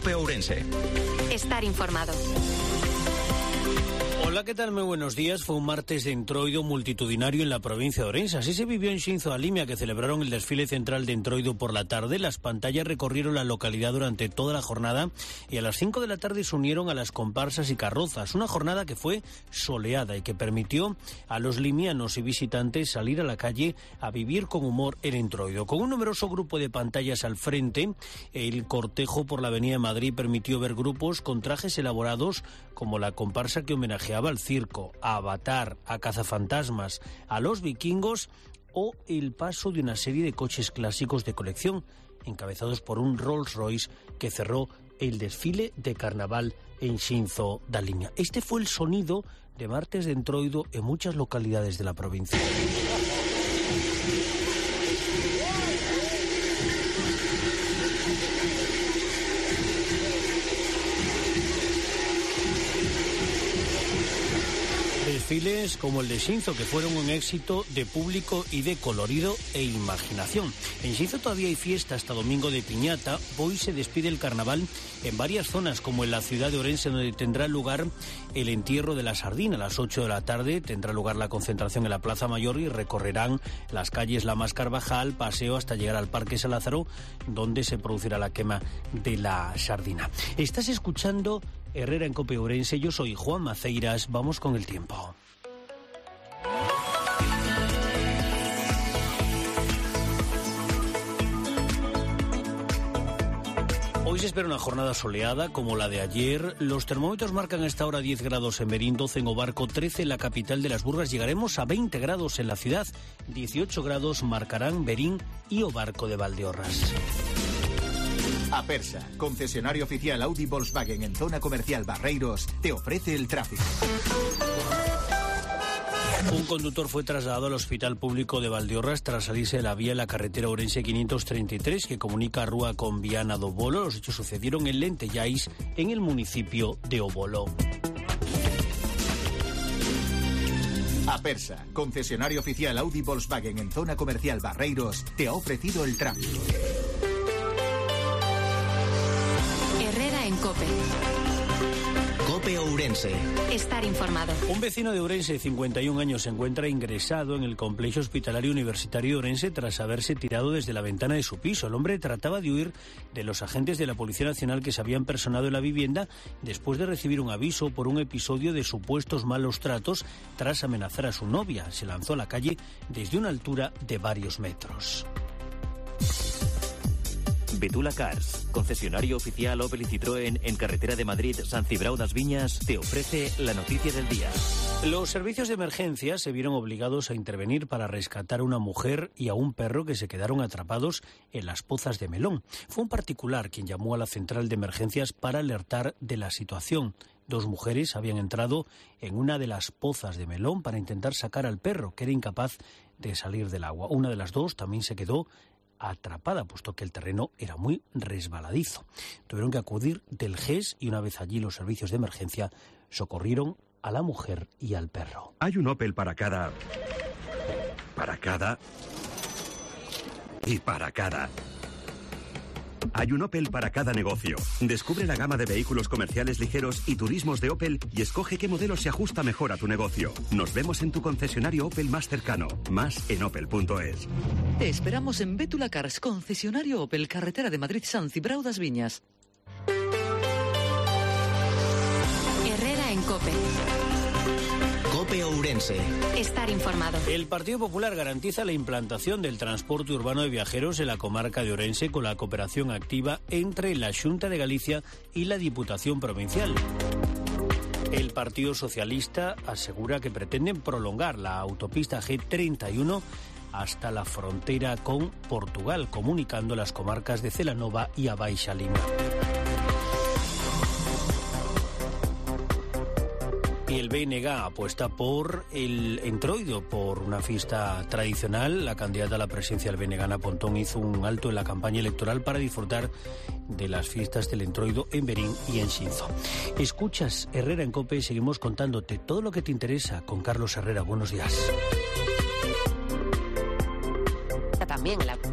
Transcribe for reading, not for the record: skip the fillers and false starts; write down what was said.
COPE Ourense. Estar informado. Hola, ¿qué tal? Muy buenos días. Fue un martes de entroido multitudinario en la provincia de Ourense. Así se vivió en Xinzo a Limia, que celebraron el desfile central de entroido por la tarde. Las pantallas recorrieron la localidad durante toda la jornada y a las 5 de la tarde se unieron a las comparsas y carrozas. Una jornada que fue soleada y que permitió a los limianos y visitantes salir a la calle a vivir con humor el entroido. Con un numeroso grupo de pantallas al frente, el cortejo por la Avenida de Madrid permitió ver grupos con trajes elaborados como la comparsa que homenajeaba al circo, a Avatar, a cazafantasmas, a los vikingos o el paso de una serie de coches clásicos de colección, encabezados por un Rolls Royce que cerró el desfile de carnaval en Xinzo da Limia. Este fue el sonido de martes de entroido en muchas localidades de la provincia. Desfiles como el de Xinzo, que fueron un éxito de público y de colorido e imaginación. En Xinzo todavía hay fiesta hasta domingo de piñata. Hoy se despide el carnaval en varias zonas, como en la ciudad de Ourense, donde tendrá lugar el entierro de la sardina. A las 8 de la tarde tendrá lugar la concentración en la Plaza Mayor y recorrerán las calles Lamas Carvajal, paseo hasta llegar al Parque San Lázaro, donde se producirá la quema de la sardina. Estás escuchando Herrera en COPE Ourense. Yo soy Juan Maceiras. Vamos con el tiempo. Hoy se espera una jornada soleada como la de ayer. Los termómetros marcan a esta hora 10 grados en Berín, 12 en Obarco, 13 en la capital de las Burgas. Llegaremos a 20 grados en la ciudad. 18 grados marcarán Berín y Obarco de Valdeorras. Apersa, concesionario oficial Audi Volkswagen en zona comercial Barreiros, te ofrece el tráfico. Un conductor fue trasladado al Hospital Público de Valdeorras tras salirse de la vía en la carretera Ourense 533 que comunica a Rúa con Viana do Bolo. Los hechos sucedieron en Lentellais, en el municipio de Obolo. Apersa, concesionario oficial Audi Volkswagen en zona comercial Barreiros, te ha ofrecido el tráfico. Herrera en COPE. COPE Ourense. Estar informado. Un vecino de Ourense de 51 años se encuentra ingresado en el complejo hospitalario universitario de Ourense tras haberse tirado desde la ventana de su piso. El hombre trataba de huir de los agentes de la Policía Nacional que se habían personado en la vivienda después de recibir un aviso por un episodio de supuestos malos tratos tras amenazar a su novia. Se lanzó a la calle desde una altura de varios metros. Betula Cars, concesionario oficial Opel y Citroën en carretera de Madrid, San Cibrao das Viñas, te ofrece la noticia del día. Los servicios de emergencia se vieron obligados a intervenir para rescatar a una mujer y a un perro que se quedaron atrapados en las pozas de Melón. Fue un particular quien llamó a la central de emergencias para alertar de la situación. 2 mujeres habían entrado en una de las pozas de Melón para intentar sacar al perro, que era incapaz de salir del agua. Una de las 2 también se quedó atrapada, puesto que el terreno era muy resbaladizo. Tuvieron que acudir del GES y una vez allí los servicios de emergencia socorrieron a la mujer y al perro. Hay un Opel para cada y para cada. Hay un Opel para cada negocio. Descubre la gama de vehículos comerciales ligeros y turismos de Opel y escoge qué modelo se ajusta mejor a tu negocio. Nos vemos en tu concesionario Opel más cercano. Más en opel.es. Te esperamos en Betula Cars, concesionario Opel, carretera de Madrid, San Cibrao das Viñas. Herrera en COPE. COPE Ourense. Estar informado. El Partido Popular garantiza la implantación del transporte urbano de viajeros en la comarca de Ourense con la cooperación activa entre la Xunta de Galicia y la Diputación Provincial. El Partido Socialista asegura que pretenden prolongar la autopista G31 hasta la frontera con Portugal, comunicando las comarcas de Celanova y a Baixa Lima. Y el BNG apuesta por el entroido, por una fiesta tradicional. La candidata a la presidencia del BNG, Ana Pontón, hizo un alto en la campaña electoral para disfrutar de las fiestas del entroido en Berín y en Xinzo. Escuchas Herrera en COPE y seguimos contándote todo lo que te interesa con Carlos Herrera. Buenos días. También en la